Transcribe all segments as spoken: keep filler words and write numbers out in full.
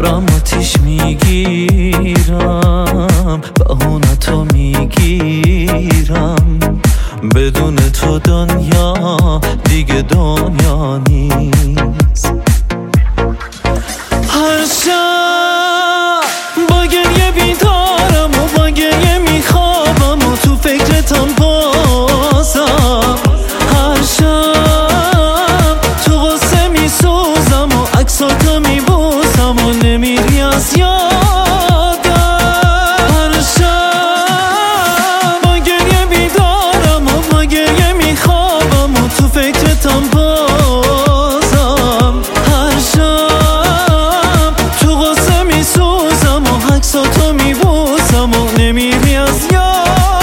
دارم آتیش میگیرم، بهونه تو میگیرم، بدون تو دنیا دیگه دنیا نیست. هر شب با گریه بیدارم و با گریه میخوابم و تو فکرتم بازم. هر شب تو غصه میسوزم و عکساتو میبوسم و نمیری از یادم. هر شب با گریه بیدارم و با گریه میخوابم و تو فکرتم بازم. هر شب تو غصه میسوزم و عکساتو میبوسم و نمیری از یادم.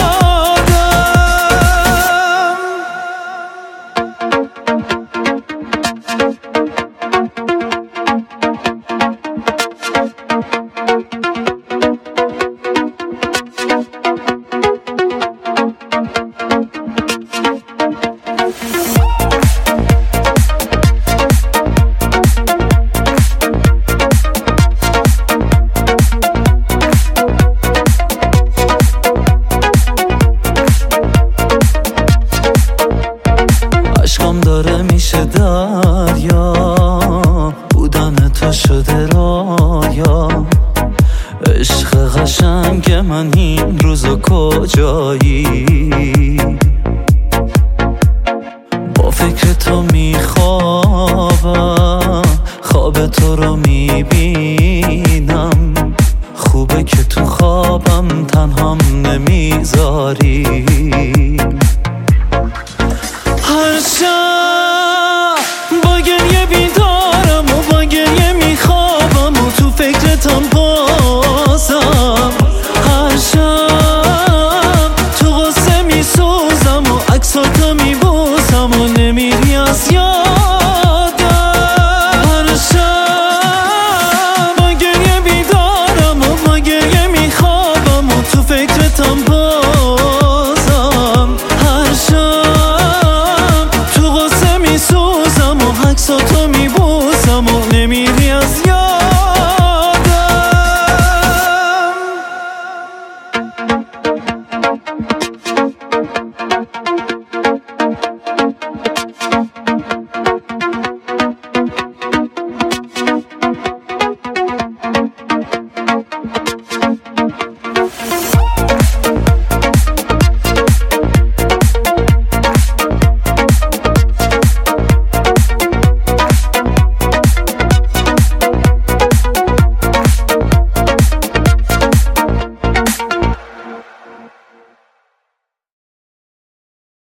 عشقم داره میشه دریا، بودن تو شده رایا. عشق قشنگ من این روزا کجایی؟ با فکر تو میخوابم، خواب تو رو میبینم. خوبه که تو خوابم تنهام نمیذاری. هر شب با گریه بیدارم و با گریه میخوابم و تو فکرتم بازم. هر شب تو غصه میسوزم و عکساتو میبوسم و نمیری از یادم. هر شب با گریه بیدارم و با گریه میخوابم و تو فکرتم بازم. هر شب تو غصه میسوزم و عکساتو میبوسم و نمیری از یادم.